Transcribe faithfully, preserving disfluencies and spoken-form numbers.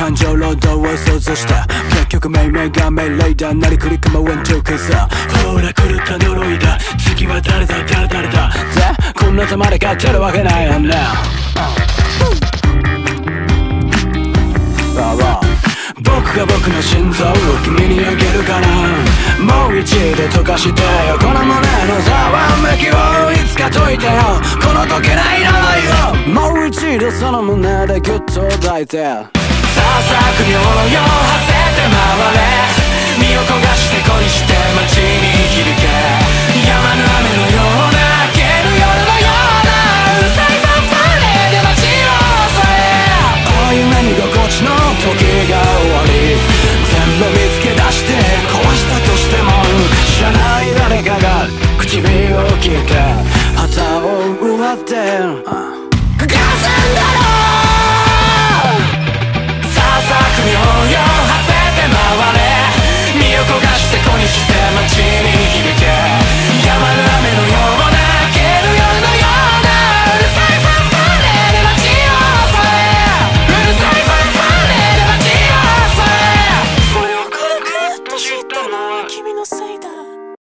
感情労働を想像した結局命名が命令だなりくりかまわんとけさほら狂った呪いだ次は誰だ誰誰だでこんな玉で勝てるわけないよな僕が僕の心臓を君にあげるからもう一度溶かしてよこの胸のざわめきをいつか解いてよこの解けない呪いをもう一度その胸でギュッと抱いてさあさあ国をのよう馳せて回れ身を焦がして恋して街に響け止まぬ雨のような明ける夜のようなうるさいファンファーレで街を襲えああいう目に心地の時が終わり全部見つけ出して壊したとしても知らない誰かが唇を切って旗を奪って